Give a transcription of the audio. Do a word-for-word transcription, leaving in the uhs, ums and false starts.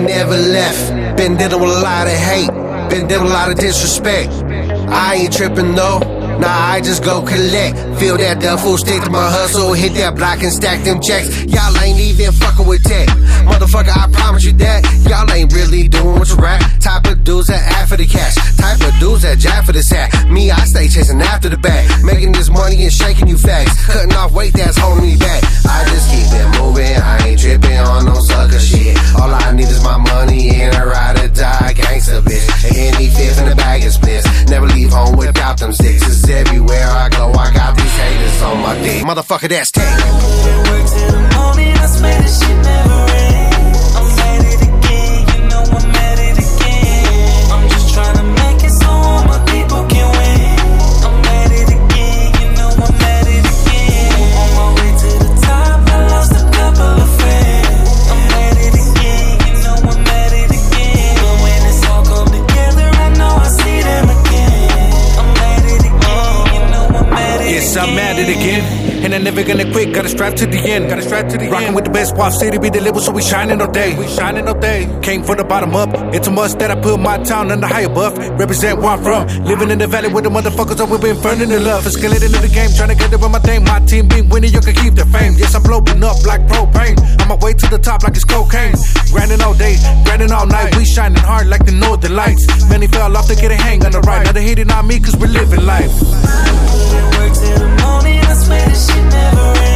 ain't never left. Been dealing with a lot of hate, been dealing with a lot of disrespect. I ain't tripping though, nah, I just go collect. Feel that duffel, stick to my hustle, hit that block and stack them checks. Y'all ain't even fucking with tech. Motherfucker, I promise you that y'all ain't really doing what you rap. Type of dudes that add for the cash, type of dudes that jack for the sack. Me, I stay chasing after the bag, making this money and shaking you facts, cutting off weight that's holding me back. I just keep it moving, I ain't tripping on no sucker shit. All I need is my money and a ride or die gangsta bitch. And any fifth in the bag is bliss. Never leave home without them sticks. It's everywhere I go, I got these haters on my dick. Motherfucker, that's tech. Work till the morning, I swear this shit never ends. I'm at it again, you know I'm at it again. I'm just trying to make it so all my people can win. I'm at it again, you know I'm at it again. On my way to the top, I lost a couple of friends. I'm at it again, you know I'm at it again. But when it's all come together, I know I see them again. I'm at it again, you know I'm at it again. Yes, I'm at it again. And I'm never gonna quit, gotta strive to the end. Gotta strive to the Rockin' end. With the best, Wall City be the label, so we shining all day. We shining all day. Came from the bottom up. It's a must that I put my town on the higher buff. Represent where I'm from. Living in the valley with the motherfuckers that we've been burning the love. Escalating in the game, trying to get it with my thing. My team been winning, you can keep the fame. Yes, I'm blowing up like propane. On my way to the top like it's cocaine. Grinding all day, grinding all night. We shining hard like the northern lights. Many fell off to get a hang on the right. Now they hating on me cause we're living life. Work till the morning, I swear this shit never ends.